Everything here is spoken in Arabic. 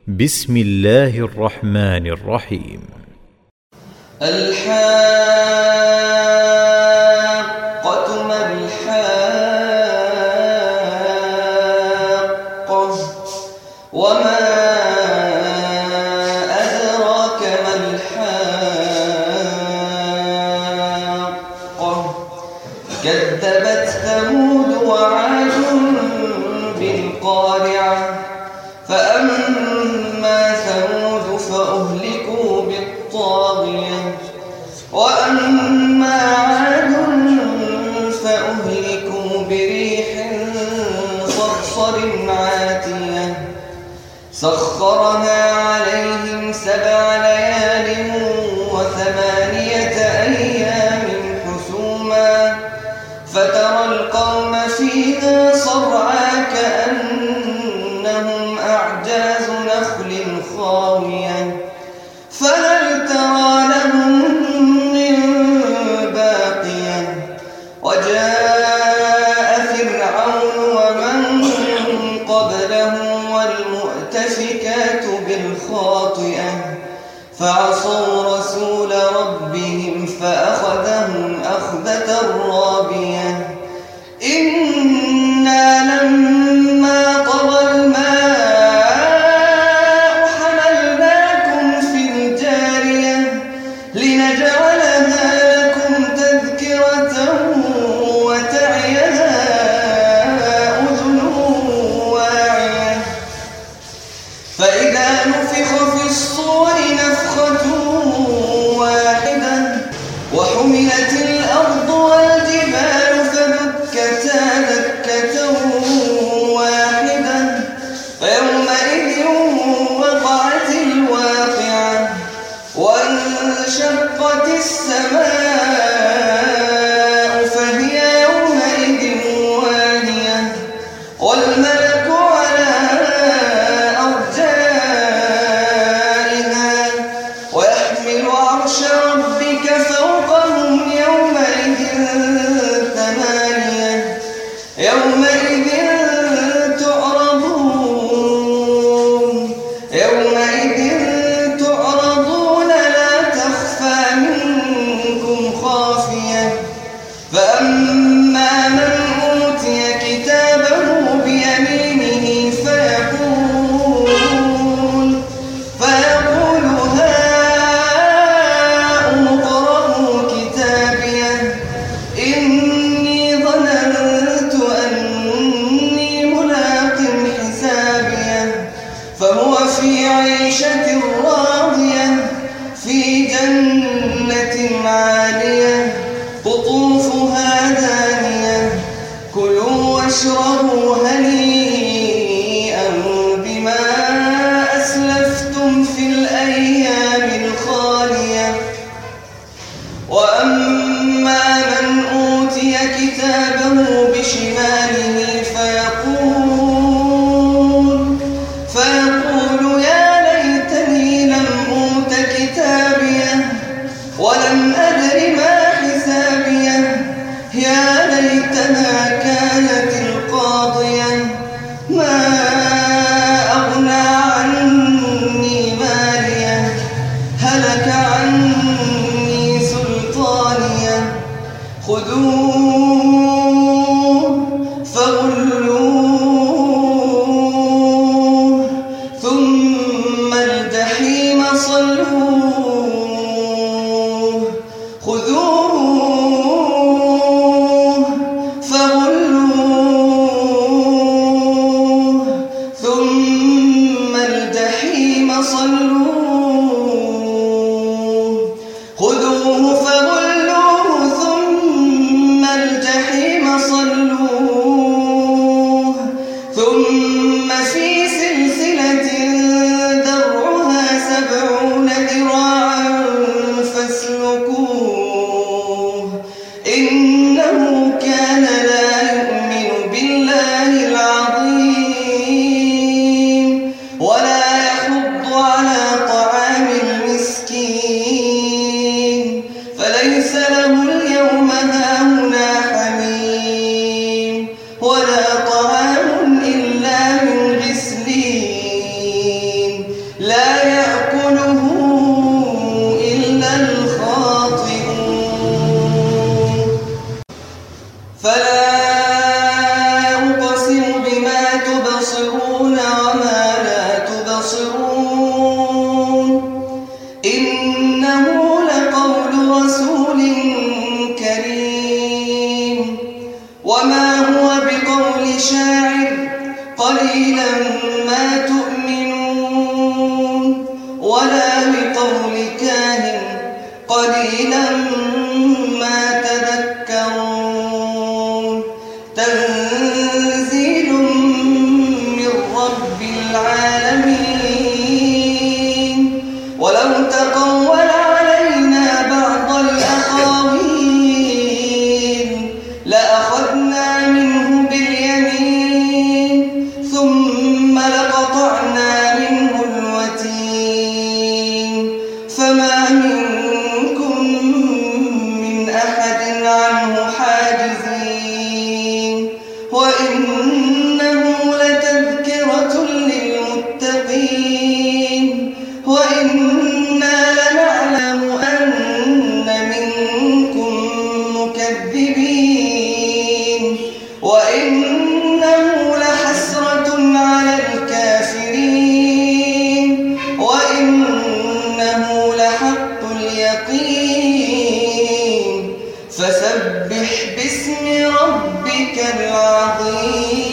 بسم الله الرحمن الرحيم. الحاقة ما الحاقة وما أدراك ما الحاقة كذبت ثمود وعاد بالقارعة فأما ثمود فأهلكوا بالطاغية وأما عاد فأهلكوا بريح صرصر عاتية سخرها عليهم 7 ليال و8 أيام حسوما فترى القوم فيها صرعى كأنهم أعجاز نخل خاوية فهل ترى لهم من باقية وجاء فرعون ومن قبله والمؤتفكات بالخاطئة فعصوا رسول ربهم فأخذهم أخذة رابية إنا لما طغى الماء حملناكم في الجارية لنجعلها لكم تذكرة وتعيها أذن واعية فإذا نفخ في الصور نفخة واحدة وحملت الأرض والجبال فدكتا دكة واحدة فيومئذ وقعت الواقعة وانشقت السماء فهي يومئذ واهية والملك على أرجائها ويحمل عرش ربك فوقهم يومئذ 8 يومئذ تعرضون لا تخفى منكم خافية فأما من أوتي كتابه بيمينه فيقول هاؤم اقرءوا كتابيه إني ظننت أني ملاق حسابيه فهو في عيشة راضية في جنة عالية قطوفها دانية كلوا واشربوا هنيئا بما أسلفتم في الأيام الخالية وأما من أوتي كتابه بشماله فيقول يا ليتني لم أوت كتابيه ولم أدر ما حسابيه يا ليتها كانت القاضية ما أغنى عني ماليه هلك عني سلطانيه خذوه فغلوه ثم الجحيم صلوه خذوه فغلوه ثم الجحيم صلوه خذوه فغلوه ثم الجحيم صلوه ثم في سلسلة ذرعها 70 ذراعا فاسلكوه إنه كان لا يؤمن بالله العظيم ولا يحض على لا يأكله إلا الخاطئون فلا أقسم بما تبصرون وما لا تبصرون إنه لقول رسول كريم وما هو بقول شاعر قليلا ما تؤمنون ولا بقول كاهن قليلا ما تذكرون تنزيل من رب العالمين ولو تقول علينا بعض الأقاويل لأخذنا منه باليمين ثم لقطعنا منه الوتين فما منكم من أحد عنه حاجزين وإنه لتذكرة للمتقين وإنا لنعلم أن منكم مكذبين وإنه لحسرة على الكافرين وإنه لحق اليقين فسبح باسم ربك العظيم.